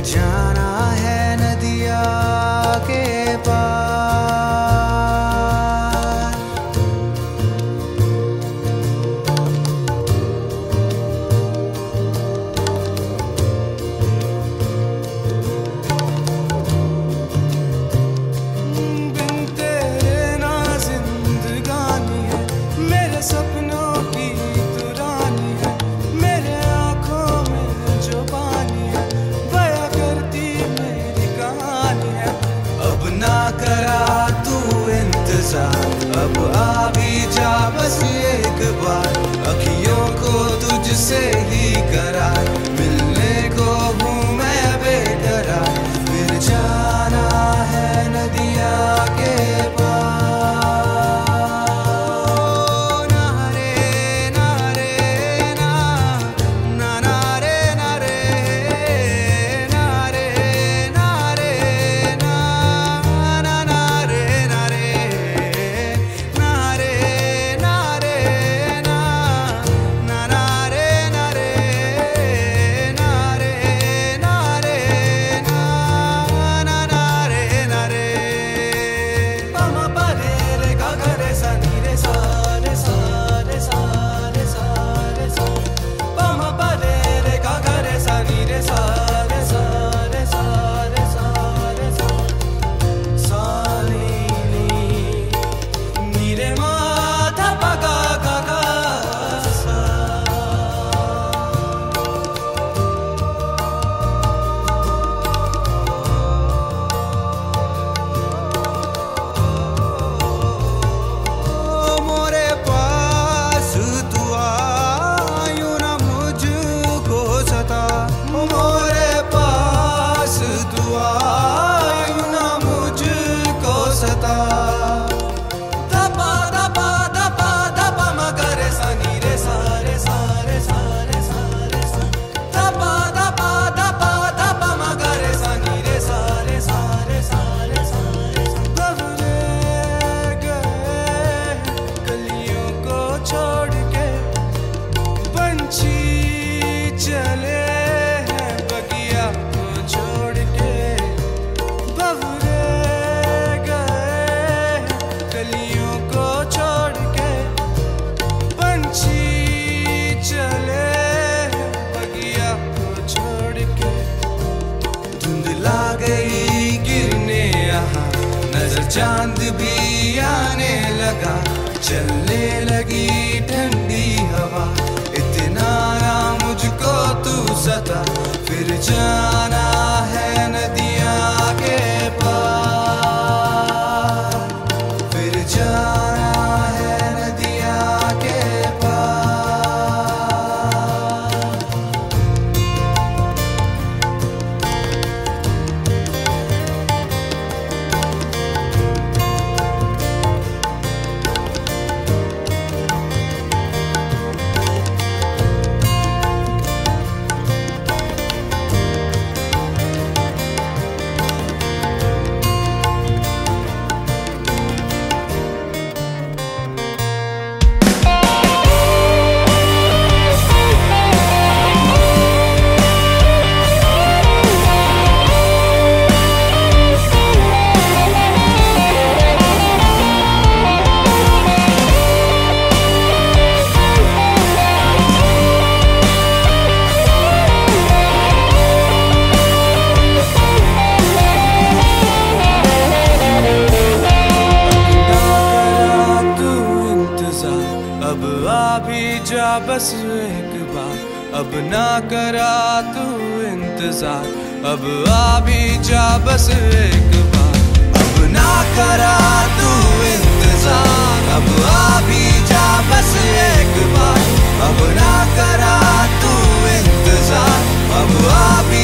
जाना है नदिया के पार। बिन तेरे ना जिंदगानी है, मेरे सपनों की तू रानी है, मेरे आँखों में जो पानी है बया करती मेरी कहानी है। अब ना करा तू इंतजार, अब आ भी जा बस एक बार, अखियों को तुझसे ही करार, मिलने को हूँ मैं बेकरार, फिर जाना है नदिया के पार। ना रे ना रे ना, ना ना रे ना रे, ना रे ना रे ना, ना ना रे ना रे, ना रे ना रे ना, ना ना रे ना रे, ना रे ना रे ना, ना ना रे ना रे। पमा पा रे रे गा गा रे सा नी रे सा रे सा रे सा रे सा रे सा, पमा पा रे रे गा गा रे सा नी रे सा रे सा रे सा रे सा रे सा, सा नी नी रे मा धा पा गा गा गा सा। मोरे पास तू आयू ना मुझको सता, मोरे पास तू आयू ना मुझको सता। दबा दबा दबा दबा मगर सा नी रे सा रे सा रे सा रे सा रे सा, दबा दबा दबा दबा मगर सा नी रे सा रे सा रे सा रे सा रे सा। बवरे गए गलियों को छोड़ के, पंछी चले हैं बगिया को छोड़ के, बवरे गए गलियों को छोड़ के, पंछी चले हैं बगिया को छोड़ के। धुंधला गई गिरने यहाँ, नजर चांद भी आने लगा, चलने लगी ठंडी हवा, इतना ना मुझको तू सता, फिर जाना है नदिया के पार, फिर जाना है नदिया के पार। अब आ भी जा बस एक बार, अब ना करा तू इंतजार, अब आ भी जा बस एक बार, अब ना करा तू इंतजार, अब आ भी जा बस एक बार, अब ना करा तू इंतजार, अब आ भी